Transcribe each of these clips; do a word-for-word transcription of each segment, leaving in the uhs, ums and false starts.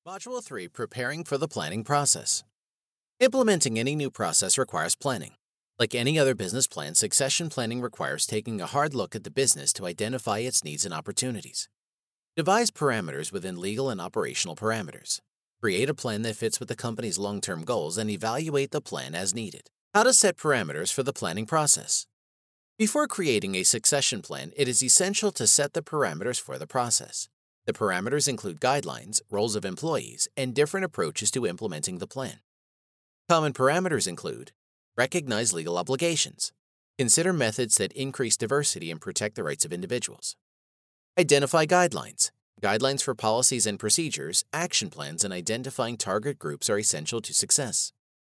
Module three, Preparing for the Planning Process. Implementing any new process requires planning. Like any other business plan, succession planning requires taking a hard look at the business to identify its needs and opportunities. Devise parameters within legal and operational parameters. Create a plan that fits with the company's long-term goals and evaluate the plan as needed. How to set parameters for the planning process. Before creating a succession plan, it is essential to set the parameters for the process. The parameters include guidelines, roles of employees, and different approaches to implementing the plan. Common parameters include: recognize legal obligations. Consider methods that increase diversity and protect the rights of individuals. Identify guidelines. Guidelines for policies and procedures, action plans, and identifying target groups are essential to success.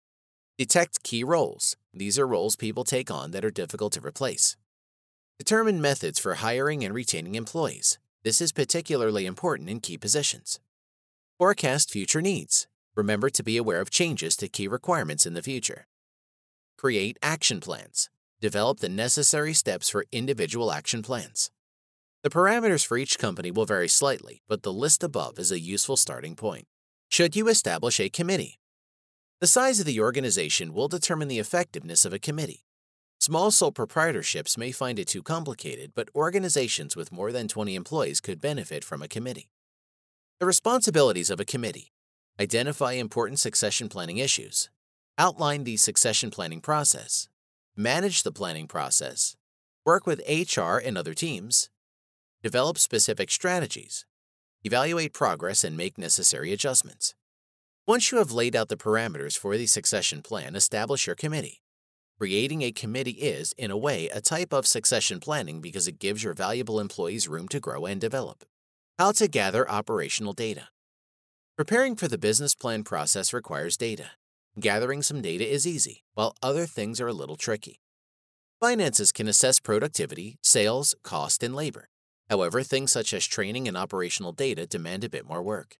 Detect key roles. These are roles people take on that are difficult to replace. Determine methods for hiring and retaining employees. This is particularly important in key positions. Forecast future needs. Remember to be aware of changes to key requirements in the future. Create action plans. Develop the necessary steps for individual action plans. The parameters for each company will vary slightly, but the list above is a useful starting point. Should you establish a committee? The size of the organization will determine the effectiveness of a committee. Small sole proprietorships may find it too complicated, but organizations with more than twenty employees could benefit from a committee. The responsibilities of a committee: identify important succession planning issues, outline the succession planning process, manage the planning process, work with H R and other teams, develop specific strategies, evaluate progress, and make necessary adjustments. Once you have laid out the parameters for the succession plan, establish your committee. Creating a committee is, in a way, a type of succession planning because it gives your valuable employees room to grow and develop. How to gather operational data. Preparing for the business plan process requires data. Gathering some data is easy, while other things are a little tricky. Finances can assess productivity, sales, cost, and labor. However, things such as training and operational data demand a bit more work.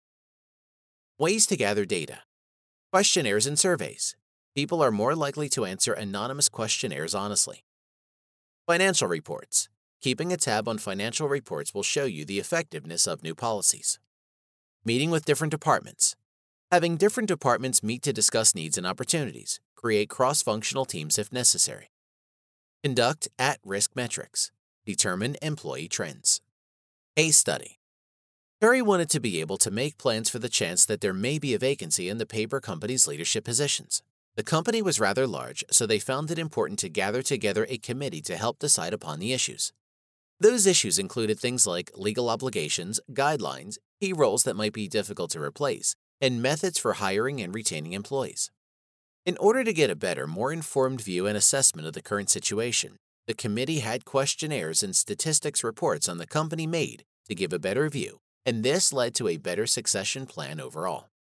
Ways to gather data. Questionnaires and surveys. People are more likely to answer anonymous questionnaires honestly. Financial reports. Keeping a tab on financial reports will show you the effectiveness of new policies. Meeting with different departments. Having different departments meet to discuss needs and opportunities. Create cross-functional teams if necessary. Conduct at-risk metrics. Determine employee trends. Case study. Perry wanted to be able to make plans for the chance that there may be a vacancy in the paper company's leadership positions. The company was rather large, so they found it important to gather together a committee to help decide upon the issues. Those issues included things like legal obligations, guidelines, key roles that might be difficult to replace, and methods for hiring and retaining employees. In order to get a better, more informed view and assessment of the current situation, the committee had questionnaires and statistics reports on the company made to give a better view, and this led to a better succession plan overall.